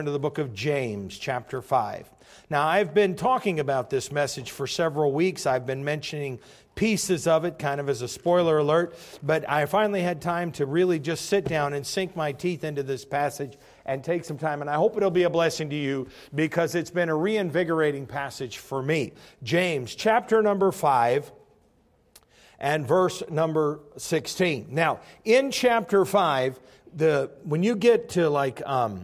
To the book of James, chapter 5. Now, I've been talking about this message for several weeks. I've been mentioning pieces of it, kind of as a spoiler alert, but I finally had time to really just sit down and sink my teeth into this passage and take some time, and I hope it'll be a blessing to you because it's been a reinvigorating passage for me. James, chapter number 5, and verse number 16. Now, in chapter 5, when you get to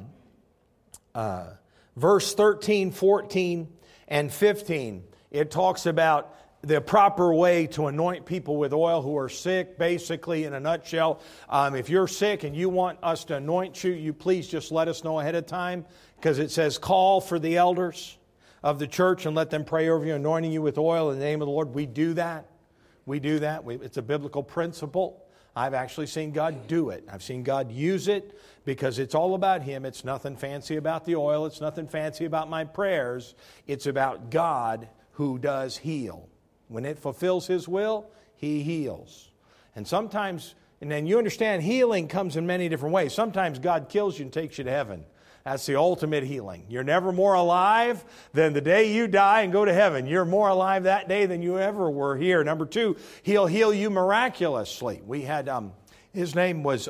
verse 13, 14, and 15, it talks about the proper way to anoint people with oil who are sick. Basically, in a nutshell, if you're sick and you want us to anoint you, you please just let us know ahead of time, because it says call for the elders of the church and let them pray over you, anointing you with oil in the name of the Lord. We do that. It's a biblical principle. I've actually seen God do it. I've seen God use it because it's all about Him. It's nothing fancy about the oil. It's nothing fancy about my prayers. It's about God who does heal. When it fulfills His will, He heals. And then you understand healing comes in many different ways. Sometimes God kills you and takes you to heaven. That's the ultimate healing. You're never more alive than the day you die and go to heaven. You're more alive that day than you ever were here. Number two, He'll heal you miraculously. We had, his name was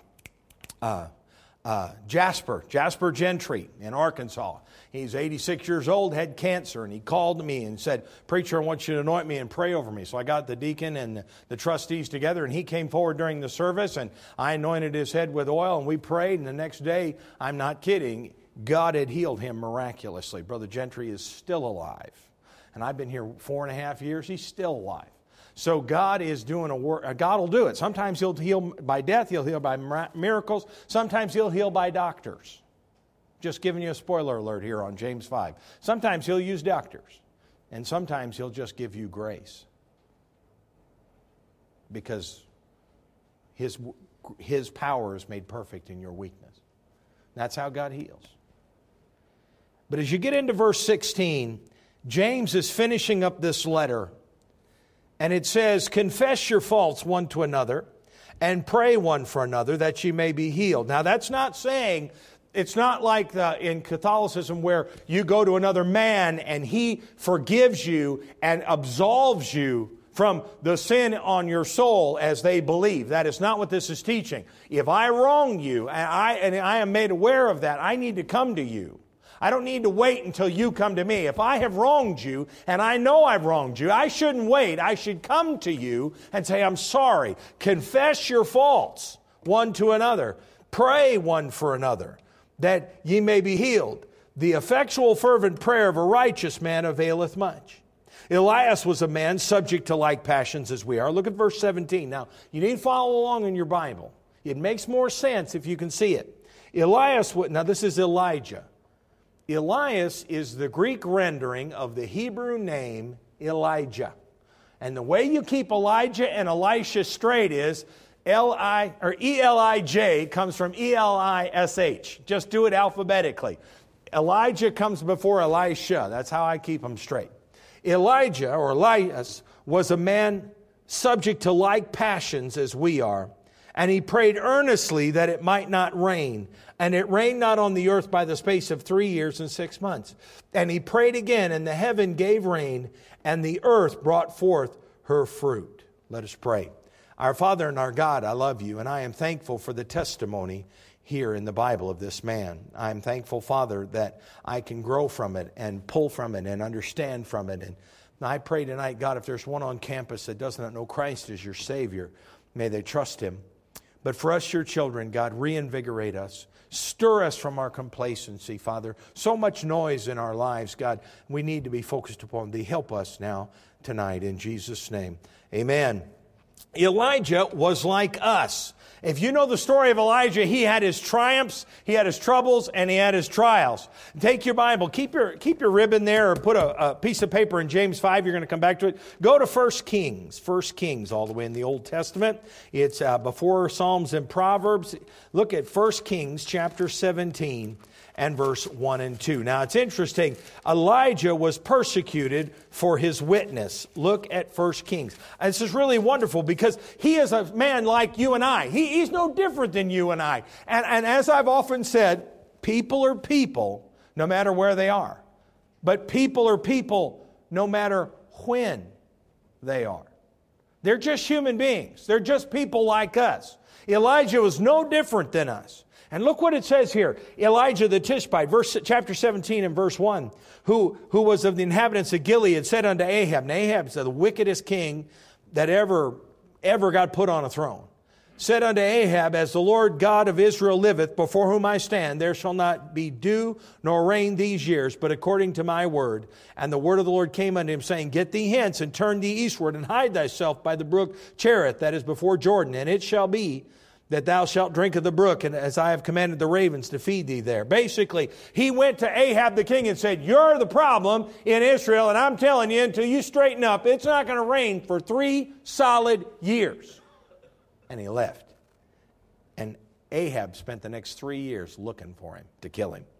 Jasper Gentry in Arkansas. He's 86 years old, had cancer, and he called me and said, "Preacher, I want you to anoint me and pray over me." So I got the deacon and the trustees together, and he came forward during the service, and I anointed his head with oil, and we prayed, and the next day, I'm not kidding, God had healed him miraculously. Brother Gentry is still alive. And I've been here 4.5 years, he's still alive. So God is doing a work. God will do it. Sometimes He'll heal by death, He'll heal by miracles. Sometimes He'll heal by doctors. Just giving you a spoiler alert here on James 5. Sometimes He'll use doctors. And sometimes He'll just give you grace. Because His power is made perfect in your weakness. That's how God heals. But as you get into verse 16, James is finishing up this letter. And it says, "Confess your faults one to another, and pray one for another, that ye may be healed." Now, that's not saying, it's not like in Catholicism where you go to another man and he forgives you and absolves you from the sin on your soul as they believe. That is not what this is teaching. If I wrong you, and I am made aware of that, I need to come to you. I don't need to wait until you come to me. If I have wronged you, and I know I've wronged you, I shouldn't wait. I should come to you and say, "I'm sorry." Confess your faults one to another. Pray one for another, that ye may be healed. The effectual fervent prayer of a righteous man availeth much. Elias was a man subject to like passions as we are. Look at verse 17. Now, you need to follow along in your Bible. It makes more sense if you can see it. Now this is Elijah. Elias is the Greek rendering of the Hebrew name Elijah. And the way you keep Elijah and Elisha straight is Elij comes from Elish. Just do it alphabetically. Elijah comes before Elisha. That's how I keep them straight. Elijah, or Elias, was a man subject to like passions as we are. And he prayed earnestly that it might not rain. And it rained not on the earth by the space of 3 years and 6 months. And he prayed again, and the heaven gave rain, and the earth brought forth her fruit. Let us pray. Our Father and our God, I love you, and I am thankful for the testimony here in the Bible of this man. I am thankful, Father, that I can grow from it and pull from it and understand from it. And I pray tonight, God, if there's one on campus that does not know Christ as your Savior, may they trust Him. But for us, your children, God, reinvigorate us. Stir us from our complacency, Father. So much noise in our lives, God. We need to be focused upon Thee. Help us now, tonight, in Jesus' name. Amen. Elijah was like us. If you know the story of Elijah, he had his triumphs, he had his troubles, and he had his trials. Take your Bible, keep your ribbon there, or put a piece of paper in James 5. You're going to come back to it. Go to 1 Kings, all the way in the Old Testament. It's before Psalms and Proverbs. Look at 1 Kings chapter 17 and verse 1 and 2. Now, it's interesting. Elijah was persecuted for his witness. Look at 1 Kings. And this is really wonderful because he is a man like you and I. He's no different than you and I. And as I've often said, People are people no matter where they are. But people are people no matter when they are. They're just human beings. They're just people like us. Elijah was no different than us. And look what it says here. Elijah the Tishbite, chapter 17 and verse 1, who was of the inhabitants of Gilead, said unto Ahab, and Ahab's the wickedest king that ever got put on a throne, said unto Ahab, as the Lord God of Israel liveth, before whom I stand, there shall not be dew nor rain these years, but according to my word. And the word of the Lord came unto him, saying, get thee hence, and turn thee eastward, and hide thyself by the brook Cherith, that is before Jordan. And it shall be that thou shalt drink of the brook, and as I have commanded the ravens to feed thee there. Basically, he went to Ahab the king and said, you're the problem in Israel, and I'm telling you, until you straighten up, it's not going to rain for 3 solid years. And he left. And Ahab spent the next 3 years looking for him to kill him.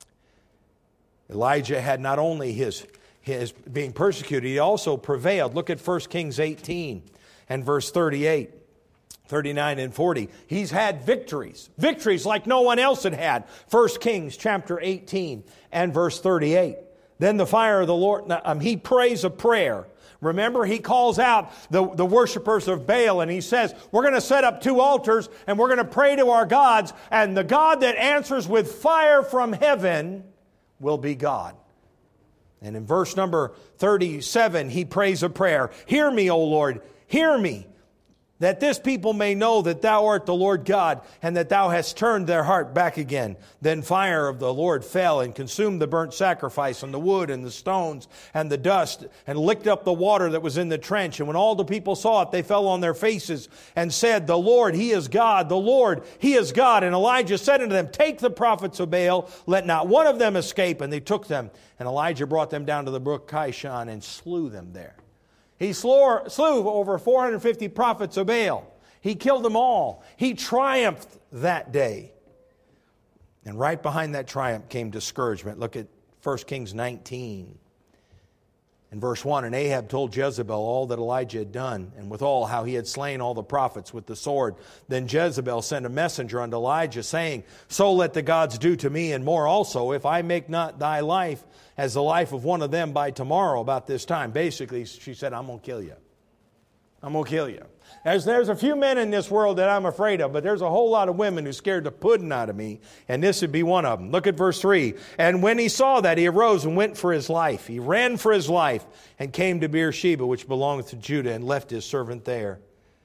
Elijah had not only his being persecuted, he also prevailed. Look at 1 Kings 18 and verse 38. 39 and 40. He's had victories. Victories like no one else had had. 1 Kings chapter 18 and verse 38. Then the fire of the Lord, he prays a prayer. Remember, he calls out the worshipers of Baal, and he says, we're going to set up 2 altars, and we're going to pray to our gods, and the God that answers with fire from heaven will be God. And in verse number 37, he prays a prayer. Hear me, O Lord, hear me, that this people may know that thou art the Lord God, and that thou hast turned their heart back again. Then fire of the Lord fell and consumed the burnt sacrifice and the wood and the stones and the dust, and licked up the water that was in the trench. And when all the people saw it, they fell on their faces and said, the Lord, He is God. The Lord, He is God. And Elijah said unto them, take the prophets of Baal, let not one of them escape. And they took them. And Elijah brought them down to the brook Kishon and slew them there. He slew over 450 prophets of Baal. He killed them all. He triumphed that day. And right behind that triumph came discouragement. Look at 1 Kings 19. In verse 1, and Ahab told Jezebel all that Elijah had done, and withal how he had slain all the prophets with the sword. Then Jezebel sent a messenger unto Elijah, saying, so let the gods do to me, and more also, if I make not thy life as the life of one of them by tomorrow about this time. Basically, she said, I'm going to kill you. I'm going to kill you. There's a few men in this world that I'm afraid of, but there's a whole lot of women who scared the pudding out of me, and this would be one of them. Look at verse 3. And when he saw that, he arose and went for his life. He ran for his life and came to Beersheba, which belongeth to Judah, and left his servant there.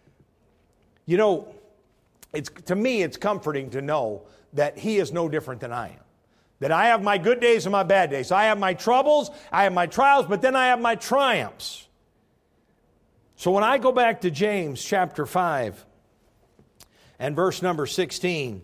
You know, to me, it's comforting to know that he is no different than I am. That I have my good days and my bad days. I have my troubles, I have my trials, but then I have my triumphs. So when I go back to James chapter 5 and verse number 16,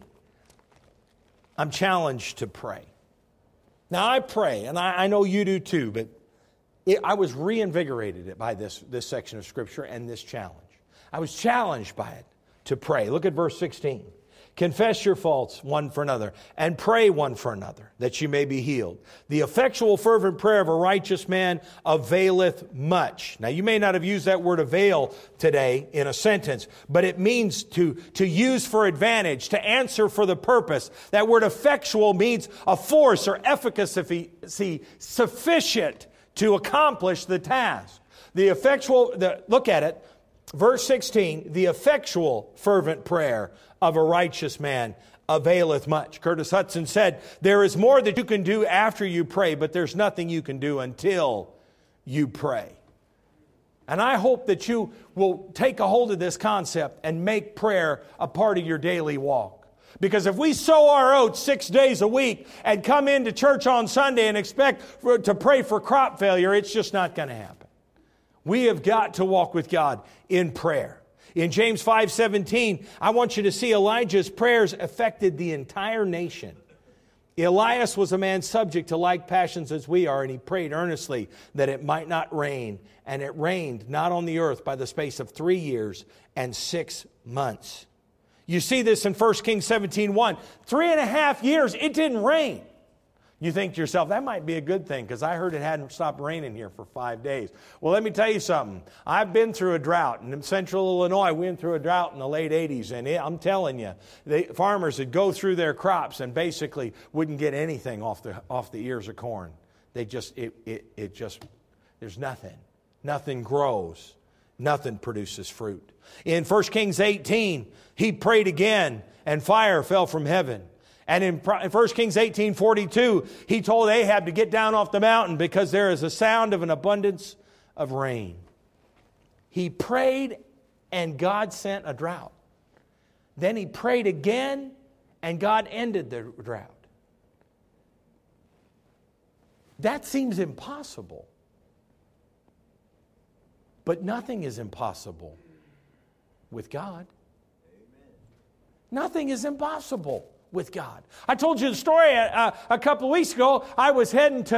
I'm challenged to pray. Now I pray, and I know you do too, but I was reinvigorated by this section of Scripture and this challenge. I was challenged by it to pray. Look at verse 16. Confess your faults one for another, and pray one for another, that you may be healed. The effectual fervent prayer of a righteous man availeth much. Now, you may not have used that word avail today in a sentence, but it means to use for advantage, to answer for the purpose. That word effectual means a force or efficacy sufficient to accomplish the task. Look at it, verse 16, the effectual fervent prayer of a righteous man availeth much. Curtis Hudson said, there is more that you can do after you pray, but there's nothing you can do until you pray. And I hope that you will take a hold of this concept and make prayer a part of your daily walk. Because if we sow our oats 6 days a week and come into church on Sunday and expect to pray for crop failure, it's just not going to happen. We have got to walk with God in prayer. In James 5:17, I want you to see Elijah's prayers affected the entire nation. Elias was a man subject to like passions as we are, and he prayed earnestly that it might not rain. And it rained not on the earth by the space of 3 years and 6 months. You see this in 1 Kings 17:1. 3.5 years, it didn't rain. You think to yourself, that might be a good thing because I heard it hadn't stopped raining here for 5 days. Well, let me tell you something. I've been through a drought. In central Illinois, we went through a drought in the late 80s. And I'm telling you, farmers would go through their crops and basically wouldn't get anything off the ears of corn. There's nothing. Nothing grows. Nothing produces fruit. In 1 Kings 18, he prayed again and fire fell from heaven. And in 1 Kings 18:42, he told Ahab to get down off the mountain because there is a sound of an abundance of rain. He prayed and God sent a drought. Then he prayed again and God ended the drought. That seems impossible. But nothing is impossible with God. Nothing is impossible with God. I told you the story a couple of weeks ago. I was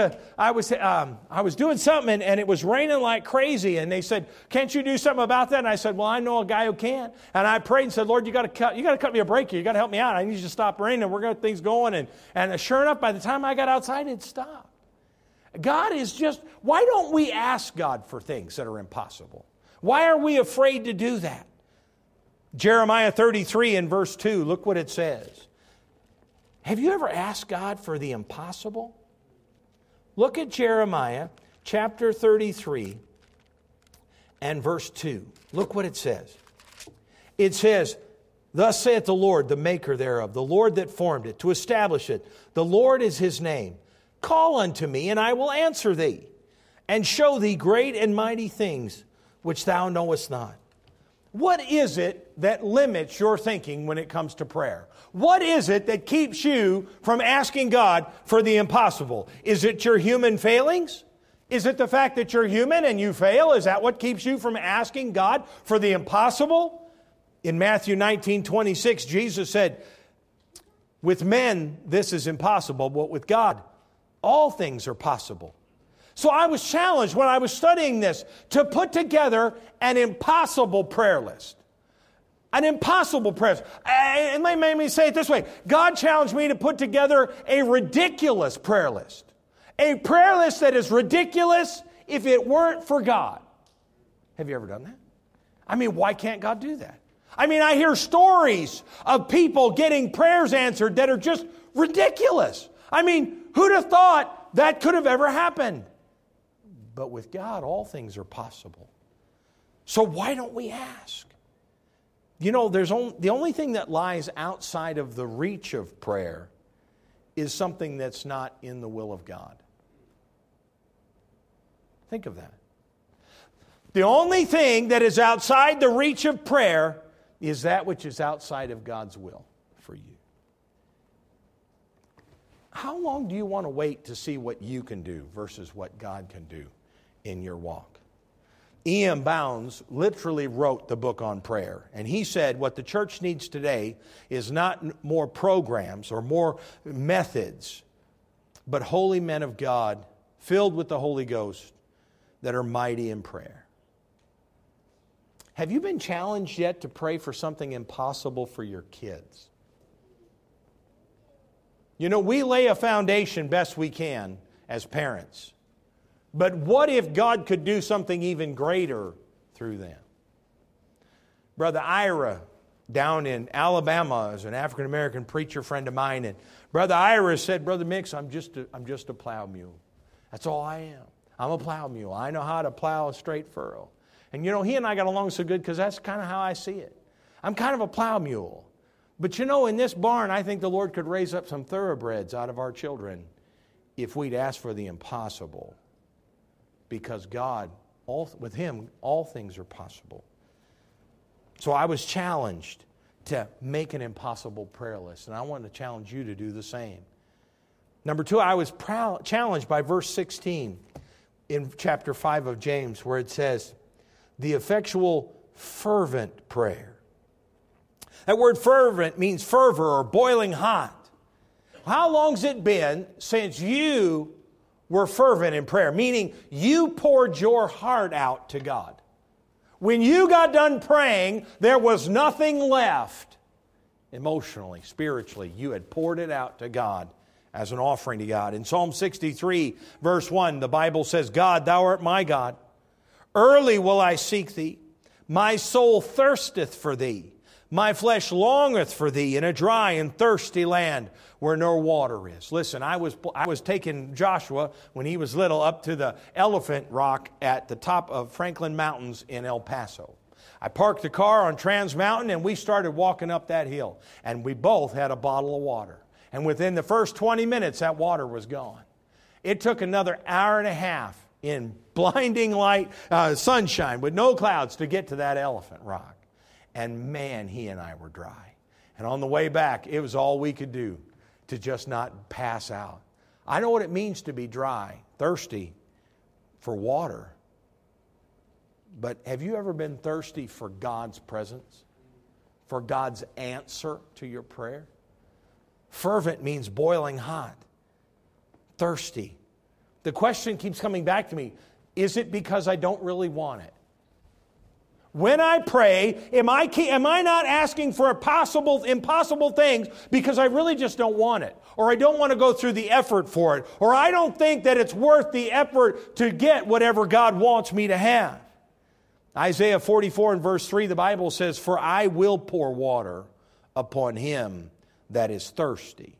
doing something and it was raining like crazy. And they said, "Can't you do something about that?" And I said, "Well, I know a guy who can." And I prayed and said, "Lord, you got to cut me a break here. You got to help me out. I need you to stop raining. We're going to get things going." And sure enough, by the time I got outside, it stopped. God is just. Why don't we ask God for things that are impossible? Why are we afraid to do that? Jeremiah 33 and verse 2, look what it says. Have you ever asked God for the impossible? Look at Jeremiah chapter 33 and verse 2. Look what it says. It says, "Thus saith the Lord, the maker thereof, the Lord that formed it, to establish it. The Lord is his name. Call unto me, and I will answer thee, and show thee great and mighty things which thou knowest not." What is it that limits your thinking when it comes to prayer? What is it that keeps you from asking God for the impossible? Is it your human failings? Is it the fact that you're human and you fail? Is that what keeps you from asking God for the impossible? In Matthew 19:26, Jesus said, "With men this is impossible, but with God all things are possible." So I was challenged when I was studying this to put together an impossible prayer list. An impossible prayer list. It made me say it this way. God challenged me to put together a ridiculous prayer list. A prayer list that is ridiculous if it weren't for God. Have you ever done that? I mean, why can't God do that? I mean, I hear stories of people getting prayers answered that are just ridiculous. I mean, who'd have thought that could have ever happened? But with God, all things are possible. So why don't we ask? You know, the only thing that lies outside of the reach of prayer is something that's not in the will of God. Think of that. The only thing that is outside the reach of prayer is that which is outside of God's will for you. How long do you want to wait to see what you can do versus what God can do in your walk? E.M. Bounds literally wrote the book on prayer. And he said what the church needs today is not more programs or more methods, but holy men of God filled with the Holy Ghost that are mighty in prayer. Have you been challenged yet to pray for something impossible for your kids? You know, we lay a foundation best we can as parents. But what if God could do something even greater through them? Brother Ira down in Alabama is an African-American preacher friend of mine. And Brother Ira said, "Brother Mix, I'm just a plow mule. That's all I am. I'm a plow mule. I know how to plow a straight furrow." And you know, he and I got along so good because that's kind of how I see it. I'm kind of a plow mule. But you know, in this barn, I think the Lord could raise up some thoroughbreds out of our children if we'd ask for the impossible. Because God, with Him, all things are possible. So I was challenged to make an impossible prayer list. And I want to challenge you to do the same. Number two, I was challenged by verse 16 in chapter 5 of James, where it says, the effectual fervent prayer. That word fervent means fervor or boiling hot. How long's it been since you were fervent in prayer? Meaning you poured your heart out to God. When you got done praying, there was nothing left. Emotionally, spiritually, you had poured it out to God as an offering to God. In Psalm 63, verse 1, the Bible says, God, thou art my God. Early will I seek thee. My soul thirsteth for thee. My flesh longeth for thee in a dry and thirsty land where no water is. Listen, I was taking Joshua when he was little up to the Elephant Rock at the top of Franklin Mountains in El Paso. I parked the car on Trans Mountain and we started walking up that hill. And we both had a bottle of water. And within the first 20 minutes, that water was gone. It took another hour and a half in blinding light, sunshine with no clouds to get to that Elephant Rock. And man, he and I were dry. And on the way back, it was all we could do to just not pass out. I know what it means to be dry, thirsty for water. But have you ever been thirsty for God's presence? For God's answer to your prayer? Fervent means boiling hot. Thirsty. The question keeps coming back to me, is it because I don't really want it? When I pray, am I not asking for impossible things because I really just don't want it? Or I don't want to go through the effort for it? Or I don't think that it's worth the effort to get whatever God wants me to have? Isaiah 44 and verse 3, the Bible says, for I will pour water upon him that is thirsty.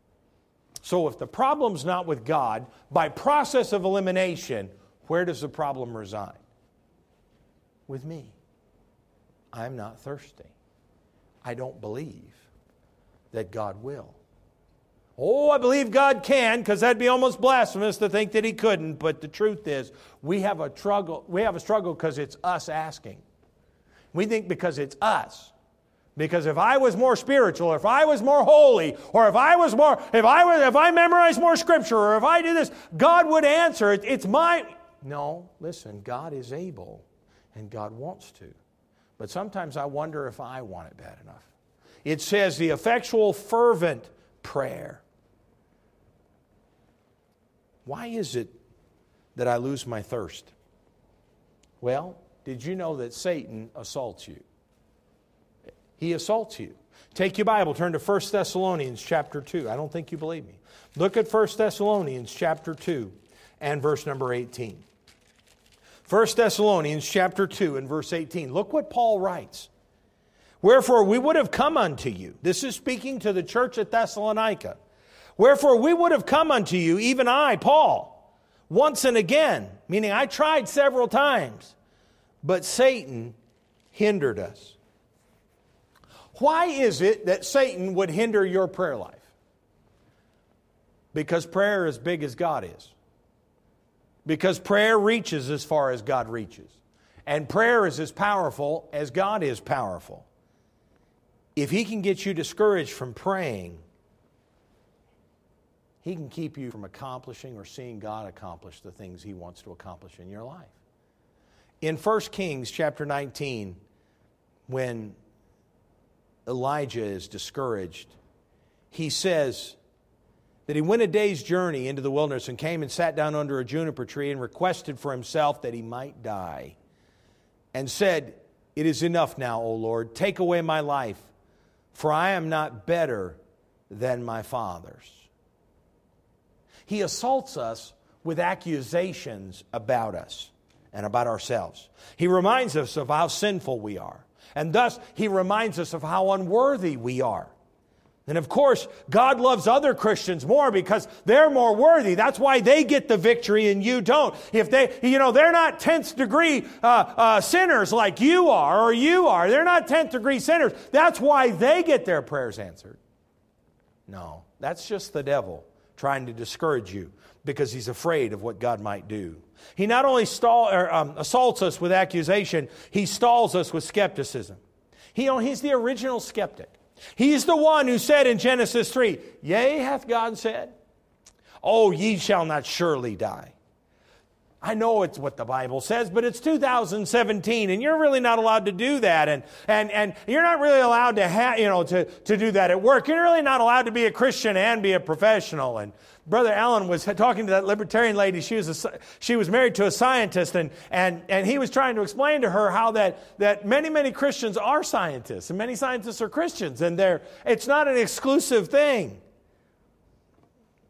So if the problem's not with God, by process of elimination, where does the problem reside? With me. I'm not thirsty. I don't believe that God will. Oh, I believe God can, because that'd be almost blasphemous to think that He couldn't. But the truth is, we have a struggle because it's us asking. We think because it's us. Because if I was more spiritual, or if I was more holy, or if I memorized more scripture, or if I did this, God would answer it. It's my... No, listen, God is able, and God wants to. But sometimes I wonder if I want it bad enough. It says the effectual, fervent prayer. Why is it that I lose my thirst? Well, did you know that Satan assaults you? He assaults you. Take your Bible, turn to 1 Thessalonians chapter 2. I don't think you believe me. Look at 1 Thessalonians chapter 2 and verse number 18. 1 Thessalonians chapter 2 and verse 18. Look what Paul writes. Wherefore we would have come unto you. This is speaking to the church at Thessalonica. Wherefore we would have come unto you, even I, Paul, once and again. Meaning I tried several times, but Satan hindered us. Why is it that Satan would hinder your prayer life? Because prayer is as big as God is. Because prayer reaches as far as God reaches. And prayer is as powerful as God is powerful. If he can get you discouraged from praying, he can keep you from accomplishing or seeing God accomplish the things he wants to accomplish in your life. In 1 Kings chapter 19, when Elijah is discouraged, he says that he went a day's journey into the wilderness and came and sat down under a juniper tree and requested for himself that he might die, and said, "It is enough now, O Lord, take away my life, for I am not better than my fathers." He assaults us with accusations about us and about ourselves. He reminds us of how sinful we are. And thus, he reminds us of how unworthy we are. And of course, God loves other Christians more because they're more worthy. That's why they get the victory and you don't. If they're not 10th degree sinners like you are or you are. They're not 10th degree sinners. That's why they get their prayers answered. No, that's just the devil trying to discourage you because he's afraid of what God might do. He not only assaults us with accusation, he stalls us with skepticism. He's the original skeptic. He's the one who said in Genesis 3, "Yea, hath God said, oh, ye shall not surely die." I know it's what the Bible says, but it's 2017, and you're really not allowed to do that, and you're not really allowed to to do that at work. You're really not allowed to be a Christian and be a professional. And Brother Allen was talking to that libertarian lady. She was married to a scientist, and he was trying to explain to her how that many Christians are scientists, and many scientists are Christians, and it's not an exclusive thing.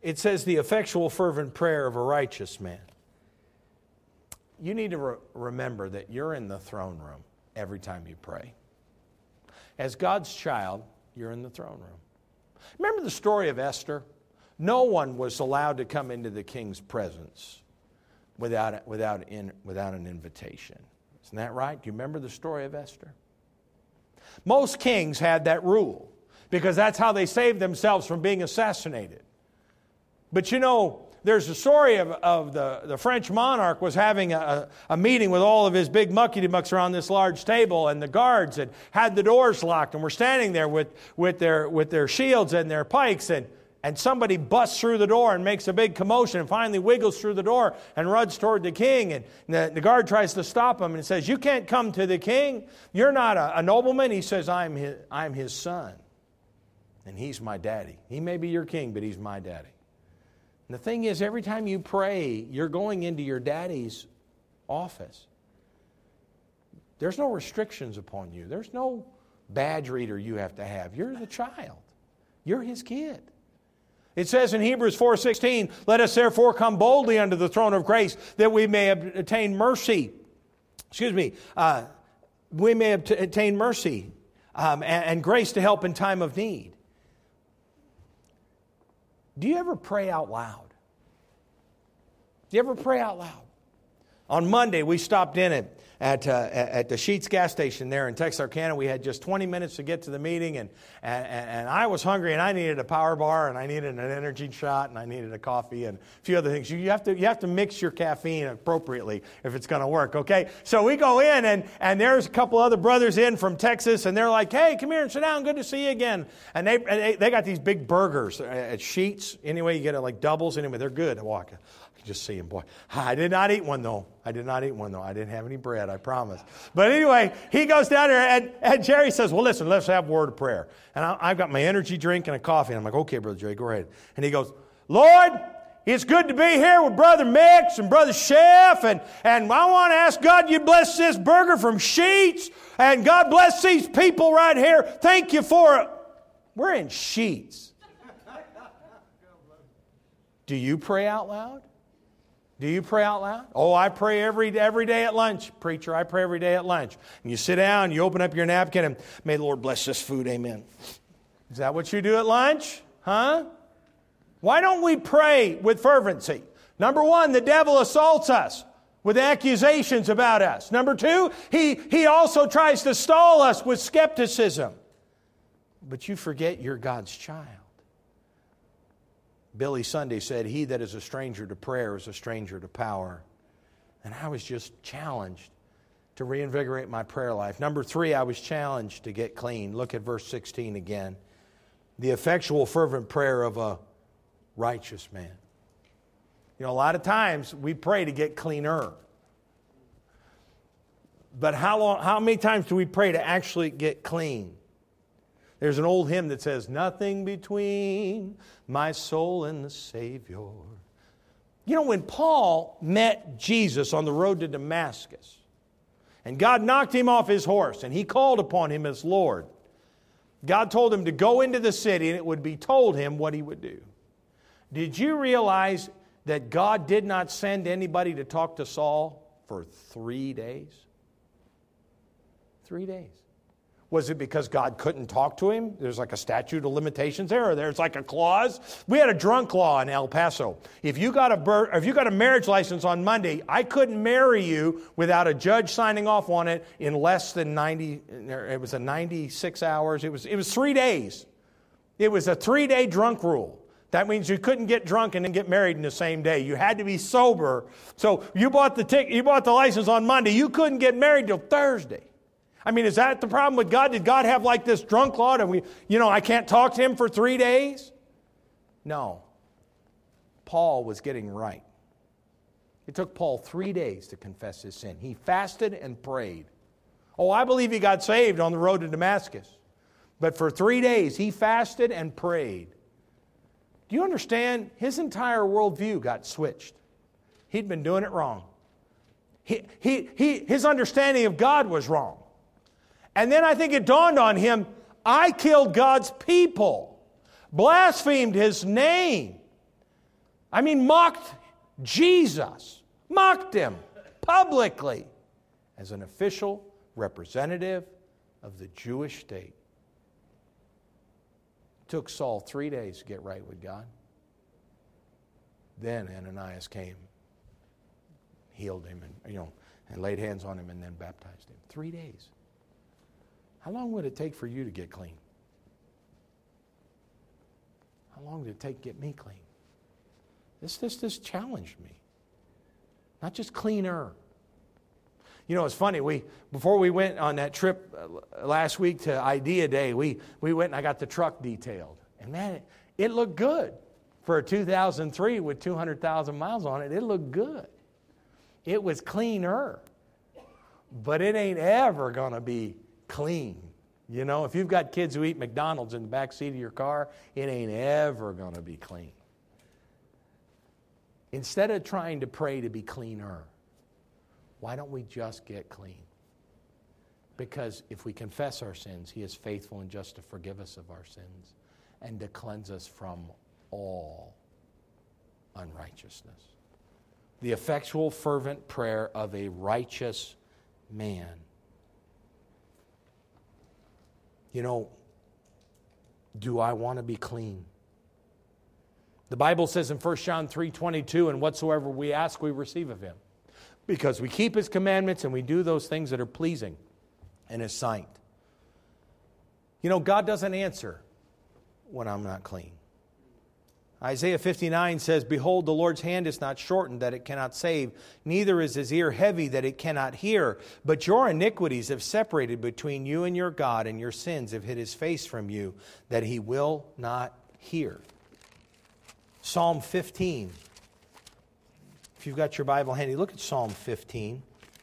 it says the effectual fervent prayer of a righteous man. You need to remember that you're in the throne room every time you pray. As God's child, you're in the throne room. Remember the story of Esther? No one was allowed to come into the king's presence without an invitation. Isn't that right? Do you remember the story of Esther? Most kings had that rule because that's how they saved themselves from being assassinated. But you know, there's a story of the French monarch was having a meeting with all of his big muckety-mucks around this large table, and the guards had the doors locked and were standing there with their shields and their pikes, and somebody busts through the door and makes a big commotion and finally wiggles through the door and runs toward the king. And the guard tries to stop him and says, "You can't come to the king. You're not a nobleman." He says, I'm his son, and he's my daddy. He may be your king, but he's my daddy. And the thing is, every time you pray, you're going into your daddy's office. There's no restrictions upon you. There's no badge reader you have to have. You're the child. You're his kid. It says in Hebrews 4:16, "Let us therefore come boldly unto the throne of grace, that we may obtain mercy." We may obtain mercy and grace to help in time of need. Do you ever pray out loud? Do you ever pray out loud? On Monday, we stopped in at the Sheetz gas station there in Texarkana. We had just 20 minutes to get to the meeting, and I was hungry, and I needed a power bar, and I needed an energy shot, and I needed a coffee, and a few other things. You have to mix your caffeine appropriately if it's going to work, okay? So we go in, and there's a couple other brothers in from Texas, and they're like, "Hey, come here and sit down. Good to see you again." And they got these big burgers at Sheetz. Anyway, you get it like doubles. Anyway, they're good. Just see him, boy. I did not eat one, though. I didn't have any bread, I promise. But anyway, he goes down there, and Jerry says, "Well, listen, let's have a word of prayer." And I've got my energy drink and a coffee. And I'm like, "Okay, Brother Jerry, go ahead." And he goes, "Lord, it's good to be here with Brother Mix and Brother Chef. And I want to ask God you bless this burger from Sheetz. And God bless these people right here. Thank you for it." We're in Sheetz. Do you pray out loud? Do you pray out loud? "Oh, I pray every day at lunch, preacher. I pray every day at lunch." And you sit down, you open up your napkin, and "May the Lord bless this food, amen." Is that what you do at lunch? Huh? Why don't we pray with fervency? Number one, the devil assaults us with accusations about us. Number two, he also tries to stall us with skepticism. But you forget you're God's child. Billy Sunday said, "He that is a stranger to prayer is a stranger to power." And I was just challenged to reinvigorate my prayer life. Number three, I was challenged to get clean. Look at verse 16 again. The effectual fervent prayer of a righteous man. You know, a lot of times we pray to get cleaner. But how many times do we pray to actually get clean? There's an old hymn that says, "Nothing between my soul and the Savior." You know, when Paul met Jesus on the road to Damascus, and God knocked him off his horse, and he called upon him as Lord, God told him to go into the city, and it would be told him what he would do. Did you realize that God did not send anybody to talk to Saul for 3 days? 3 days. Was it because God couldn't talk to him? There's like a statute of limitations there, or there's like a clause. We had a drunk law in El Paso. If you got a marriage license on Monday, I couldn't marry you without a judge signing off on it in less than 90. It was a 96 hours. It was 3 days. It was a 3-day drunk rule. That means you couldn't get drunk and then get married in the same day. You had to be sober. So you bought the license on Monday. You couldn't get married till Thursday. I mean, is that the problem with God? Did God have like this drunk law and I can't talk to him for 3 days? No. Paul was getting right. It took Paul 3 days to confess his sin. He fasted and prayed. Oh, I believe he got saved on the road to Damascus. But for 3 days, he fasted and prayed. Do you understand? His entire worldview got switched. He'd been doing it wrong. His understanding of God was wrong. And then I think it dawned on him, I killed God's people, blasphemed his name. I mean, mocked Jesus. Mocked him publicly as an official representative of the Jewish state. It took Saul 3 days to get right with God. Then Ananias came, healed him, and laid hands on him and then baptized him. 3 days. How long would it take for you to get clean? How long did it take to get me clean? This challenged me. Not just cleaner. It's funny. Before we went on that trip last week to Idea Day, we went and I got the truck detailed. And man, it looked good. For a 2003 with 200,000 miles on it, it looked good. It was cleaner. But it ain't ever going to be clean. If you've got kids who eat McDonald's in the back seat of your car, it ain't ever going to be clean. Instead of trying to pray to be cleaner, why don't we just get clean? Because if we confess our sins, He is faithful and just to forgive us of our sins and to cleanse us from all unrighteousness. The effectual, fervent prayer of a righteous man. Do I want to be clean? The Bible says in 1 John 3:22, and whatsoever we ask, we receive of Him. Because we keep His commandments and we do those things that are pleasing in His sight. God doesn't answer when I'm not clean. Isaiah 59 says, Behold, the Lord's hand is not shortened that it cannot save, neither is His ear heavy that it cannot hear. But your iniquities have separated between you and your God, and your sins have hid His face from you, that He will not hear. Psalm 15. If you've got your Bible handy, look at Psalm 15.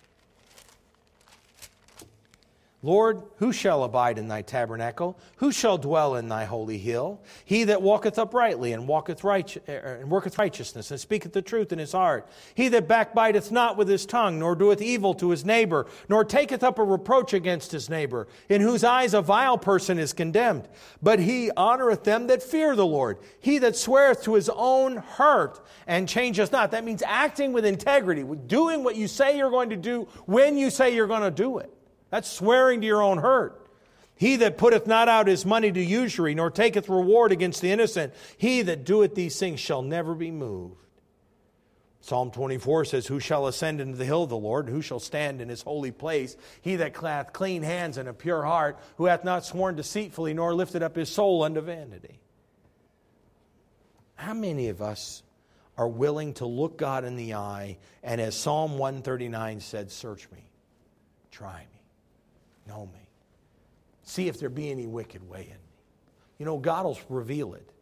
Lord, who shall abide in Thy tabernacle? Who shall dwell in Thy holy hill? He that walketh uprightly and worketh righteousness and speaketh the truth in his heart. He that backbiteth not with his tongue, nor doeth evil to his neighbor, nor taketh up a reproach against his neighbor, in whose eyes a vile person is condemned. But he honoreth them that fear the Lord. He that sweareth to his own hurt and changeth not. That means acting with integrity, doing what you say you're going to do when you say you're going to do it. That's swearing to your own hurt. He that putteth not out his money to usury, nor taketh reward against the innocent, he that doeth these things shall never be moved. Psalm 24 says, Who shall ascend into the hill of the Lord? Who shall stand in His holy place? He that hath clean hands and a pure heart, who hath not sworn deceitfully, nor lifted up his soul unto vanity. How many of us are willing to look God in the eye and, as Psalm 139 said, search me, try me, know me, see if there be any wicked way in me? God will reveal it.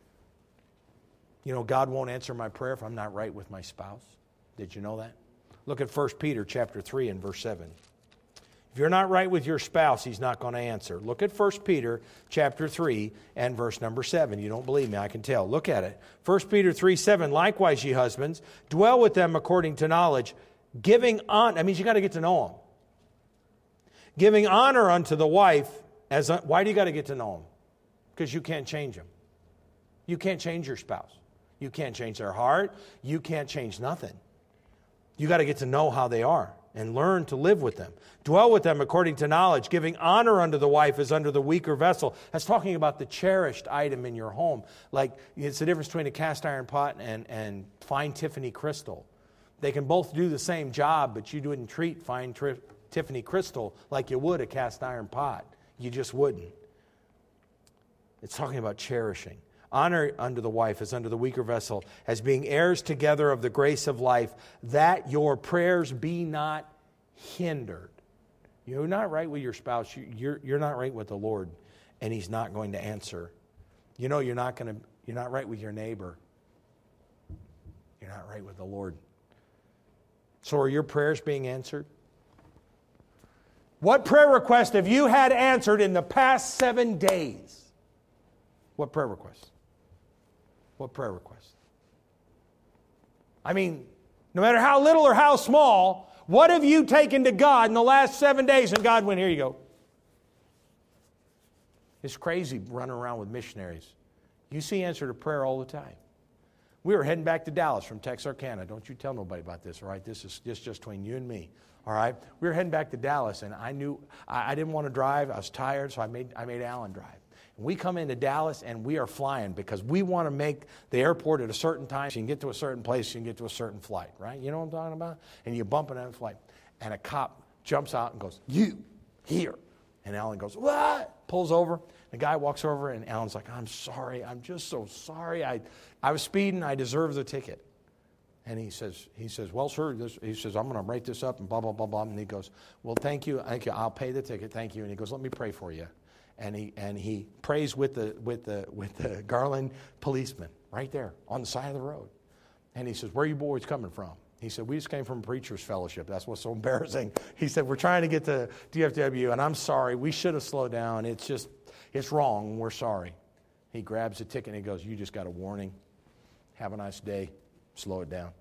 God won't answer my prayer if I'm not right with my spouse. Did you know that? Look at 1 Peter chapter 3 and verse 7. If you're not right with your spouse, He's not going to answer. Look at 1 Peter chapter 3 and verse number 7. You don't believe me, I can tell. Look at it. 1 Peter 3:7. Likewise, ye husbands, dwell with them according to knowledge, giving honor. That means you got to get to know them. Giving honor unto the wife. Why do you got to get to know them? Because you can't change them. You can't change your spouse. You can't change their heart. You can't change nothing. You got to get to know how they are and learn to live with them. Dwell with them according to knowledge, giving honor unto the wife as unto the weaker vessel. That's talking about the cherished item in your home. Like, it's the difference between a cast iron pot and fine Tiffany crystal. They can both do the same job, but you wouldn't treat fine Tiffany crystal like you would a cast iron pot. You just wouldn't. It's talking about cherishing. Honor unto the wife as unto the weaker vessel, as being heirs together of the grace of life, that your prayers be not hindered. You're not right with your spouse. You're not right with the Lord, and He's not going to answer. You're not right with your neighbor. You're not right with the Lord. So are your prayers being answered? What prayer request have you had answered in the past 7 days? What prayer request? What prayer request? I mean, no matter how little or how small, what have you taken to God in the last 7 days? And God went, here you go. It's crazy running around with missionaries. You see answer to prayer all the time. We were heading back to Dallas from Texarkana. Don't you tell nobody about this, all right? This is just between you and me, all right? We were heading back to Dallas, and I knew I didn't want to drive. I was tired, so I made Alan drive. And we come into Dallas, and we are flying because we want to make the airport at a certain time. So you can get to a certain place, you can get to a certain flight, right? You know what I'm talking about? And you're bumping on a flight. And a cop jumps out and goes, "You, here." And Alan goes, "What?" Pulls over. The guy walks over, and Alan's like, "I'm sorry. I'm just so sorry. I was speeding. I deserve the ticket." And he says, "Well, sir," he says, "I'm going to write this up," and blah, blah, blah, blah. And he goes, "Well, thank you. I'll pay the ticket. Thank you." And he goes, "Let me pray for you." And he prays with the Garland policeman right there on the side of the road. And he says, "Where are you boys coming from?" He said, "We just came from Preacher's Fellowship." That's what's so embarrassing. He said, "We're trying to get to DFW, and I'm sorry. We should have slowed down. It's wrong. We're sorry." He grabs the ticket, and he goes, "You just got a warning. Have a nice day. Slow it down."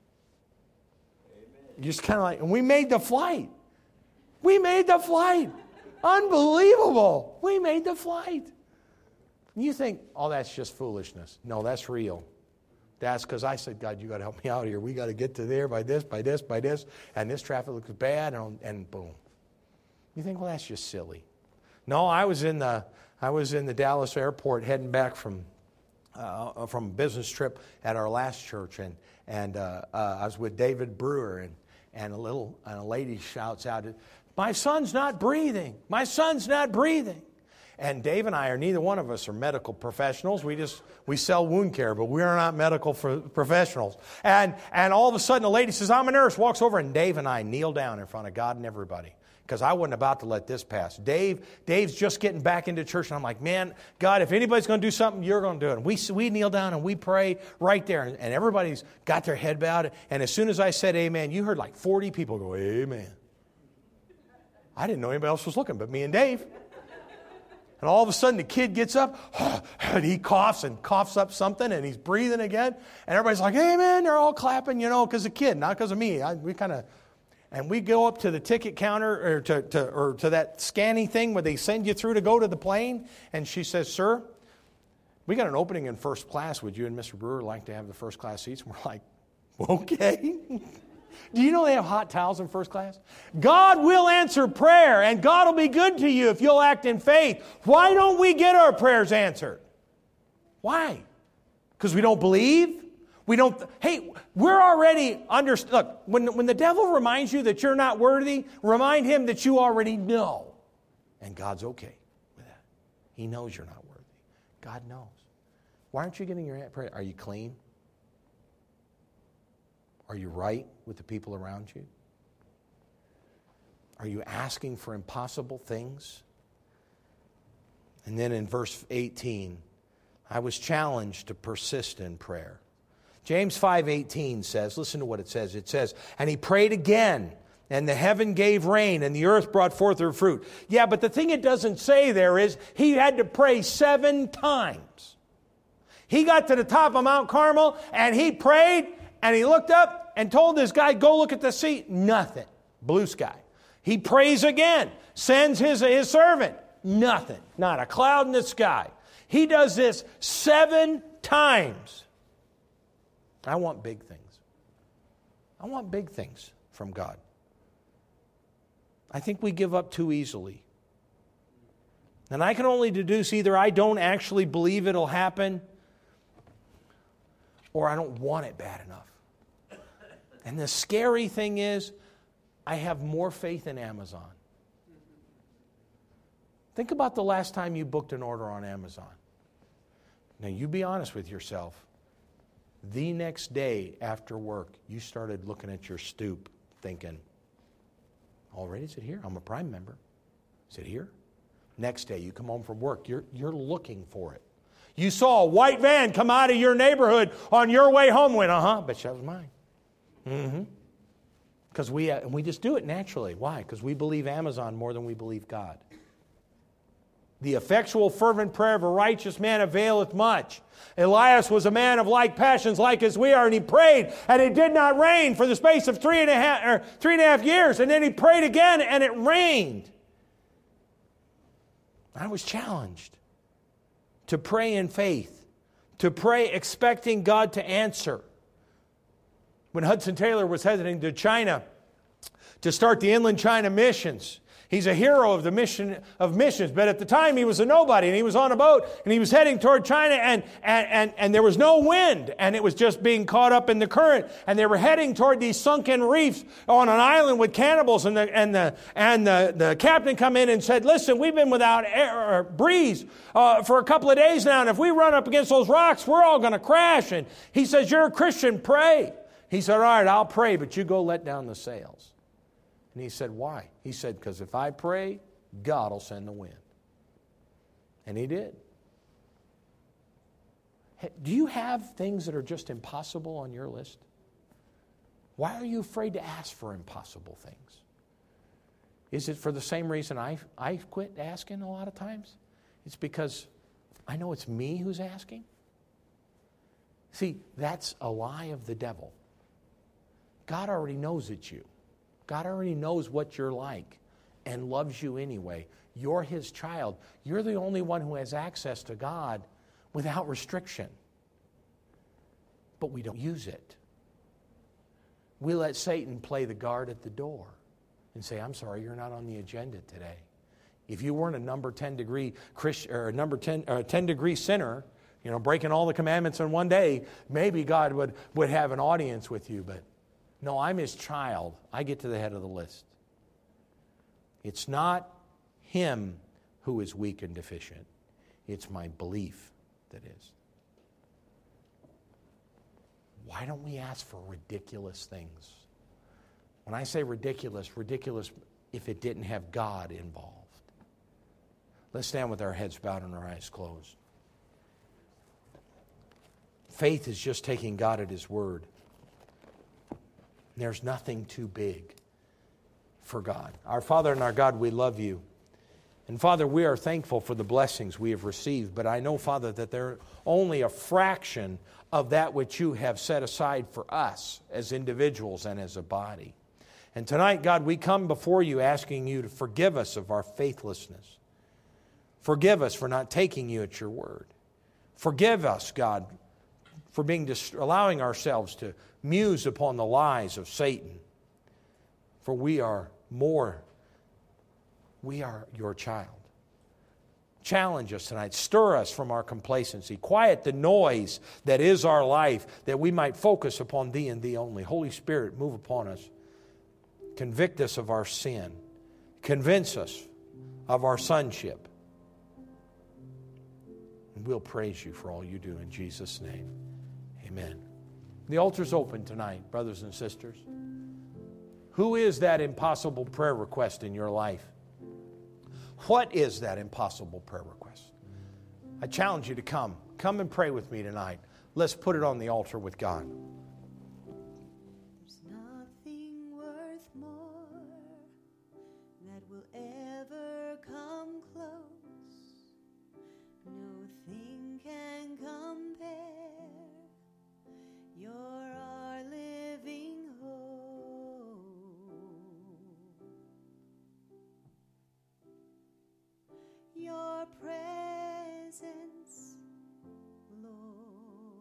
Amen. Just kind of like, and we made the flight. We made the flight. Unbelievable. We made the flight. You think, "Oh, that's just foolishness." No, that's real. That's because I said, "God, you got to help me out here. We got to get to there by this, by this, by this, and this traffic looks bad," and boom. You think, "Well, that's just silly." No, I was in the Dallas airport heading back from a business trip at our last church, and I was with David Brewer, and a lady shouts out, "My son's not breathing. My son's not breathing." And Dave and I neither one of us are medical professionals. We sell wound care, but we are not medical professionals. And all of a sudden, a lady says, "I'm a nurse," walks over, and Dave and I kneel down in front of God and everybody, because I wasn't about to let this pass. Dave's just getting back into church, and I'm like, "Man, God, if anybody's going to do something, you're going to do it." And we kneel down and we pray right there, and everybody's got their head bowed. And as soon as I said amen, you heard like 40 people go, "Amen." I didn't know anybody else was looking but me and Dave. And all of a sudden, the kid gets up, and he coughs up something, and he's breathing again. And everybody's like, "Amen." They're all clapping, because of the kid, not because of me. And we go up to the ticket counter or to that scanning thing where they send you through to go to the plane. And she says, "Sir, we got an opening in first class. Would you and Mr. Brewer like to have the first class seats?" And we're like, "Okay." Do you know they have hot towels in first class? God will answer prayer, and God will be good to you if you'll act in faith. Why don't we get our prayers answered? Why? Because we don't believe? We're already look, when the devil reminds you that you're not worthy, remind him that you already know. And God's okay with that. He knows you're not worthy. God knows. Why aren't you getting your prayer? Are you clean? Are you right with the people around you? Are you asking for impossible things? And then in verse 18, I was challenged to persist in prayer. James 5:18 says, listen to what it says. It says, "And he prayed again, and the heaven gave rain, and the earth brought forth her fruit." Yeah, but the thing it doesn't say there is he had to pray 7 times. He got to the top of Mount Carmel, and he prayed, and he looked up and told this guy, "Go look at the sea." Nothing. Blue sky. He prays again, sends his servant. Nothing. Not a cloud in the sky. He does this 7 times. I want big things. I want big things from God. I think we give up too easily. And I can only deduce either I don't actually believe it'll happen, or I don't want it bad enough. And the scary thing is, I have more faith in Amazon. Think about the last time you booked an order on Amazon. Now, you be honest with yourself. The next day after work, you started looking at your stoop thinking, "Already, is it here? I'm a Prime member. Is it here?" Next day, you come home from work. You're looking for it. You saw a white van come out of your neighborhood on your way home. Went, bet that was mine. Because we just do it naturally. Why? Because we believe Amazon more than we believe God. The effectual fervent prayer of a righteous man availeth much. Elias was a man of like passions, like as we are, and he prayed, and it did not rain for the space of 3.5 years. And then he prayed again, and it rained. I was challenged to pray in faith, to pray expecting God to answer. When Hudson Taylor was heading to China to start the Inland China Missions, he's a hero of the missions, but at the time he was a nobody, and he was on a boat, and he was heading toward China, and there was no wind, and it was just being caught up in the current, and they were heading toward these sunken reefs on an island with cannibals, and the captain come in and said, "Listen, we've been without air or breeze for a couple of days now, and if we run up against those rocks, we're all going to crash." And he says, "You're a Christian, pray." He said, "All right, I'll pray, but you go let down the sails." And he said, "Why?" He said, "Because if I pray, God will send the wind." And He did. Do you have things that are just impossible on your list? Why are you afraid to ask for impossible things? Is it for the same reason I quit asking a lot of times? It's because I know it's me who's asking. See, that's a lie of the devil. God already knows it's you. God already knows what you're like and loves you anyway. You're His child. You're the only one who has access to God without restriction. But we don't use it. We let Satan play the guard at the door and say, "I'm sorry, you're not on the agenda today. If you weren't a number 10 degree Christian or a number 10 degree sinner, breaking all the commandments in one day, maybe God would have an audience with you, but no, I'm His child. I get to the head of the list." It's not Him who is weak and deficient. It's my belief that is. Why don't we ask for ridiculous things? When I say ridiculous if it didn't have God involved. Let's stand with our heads bowed and our eyes closed. Faith is just taking God at His word. There's nothing too big for God. Our Father and our God, we love You. And Father, we are thankful for the blessings we have received. But I know, Father, that they're only a fraction of that which You have set aside for us as individuals and as a body. And tonight, God, we come before You asking You to forgive us of our faithlessness. Forgive us for not taking You at Your word. Forgive us, God, for allowing ourselves to muse upon the lies of Satan. For we are Your child. Challenge us tonight. Stir us from our complacency. Quiet the noise that is our life, that we might focus upon Thee and Thee only. Holy Spirit, move upon us. Convict us of our sin. Convince us of our sonship. And we'll praise You for all You do in Jesus' name. Amen. The altar's open tonight, brothers and sisters. Who is that impossible prayer request in your life? What is that impossible prayer request? I challenge you to come. Come and pray with me tonight. Let's put it on the altar with God. There's nothing worth more that will ever come close. No thing can compare. You're our living hope. Your presence, Lord.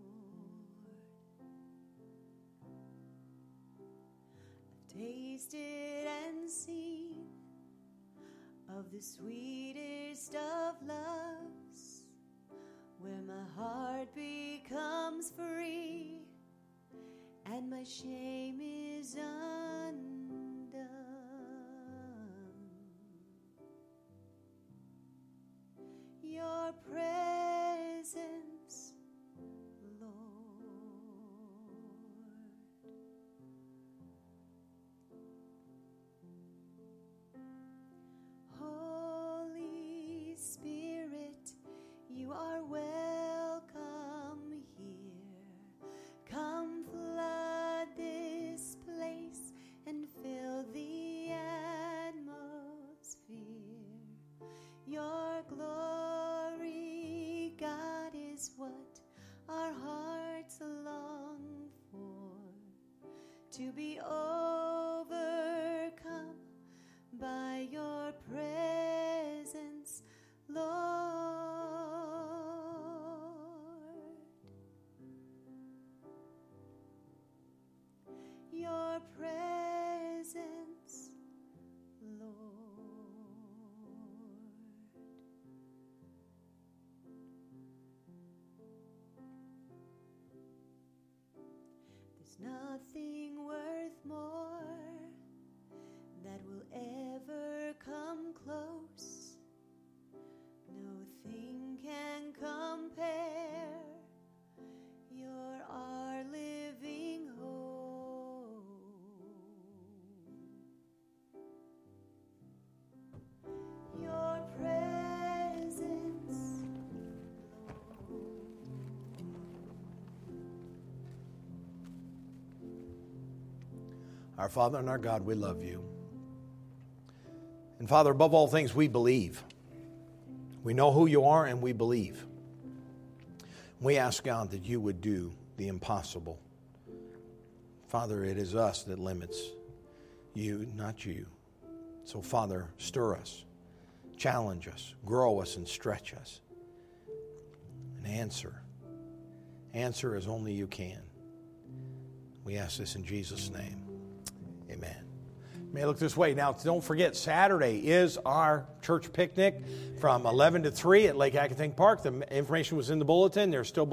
I've tasted and seen of the sweetest of loves, where my heart becomes free and my shame is undone. Your presence, Lord. Holy Spirit, You are welcome here. Come flood this place and fill the atmosphere. Your glory, God, is what our hearts long for. To be overcome by Your presence, Lord. your presence, Lord. There's nothing worth more that will ever come close. No thing can compare. You're our living hope. Your presence, Lord. Our Father and our God, we love you. And Father, above all things, we believe. We know who you are and we believe. We ask God that you would do the impossible. Father, it is us that limits you, not you. So Father, stir us, challenge us, grow us and stretch us. And answer. Answer as only you can. We ask this in Jesus' name. Amen. May I look this way. Now, don't forget, Saturday is our church picnic from 11 to 3 at Lake Akating Park. The information was in the bulletin. There's still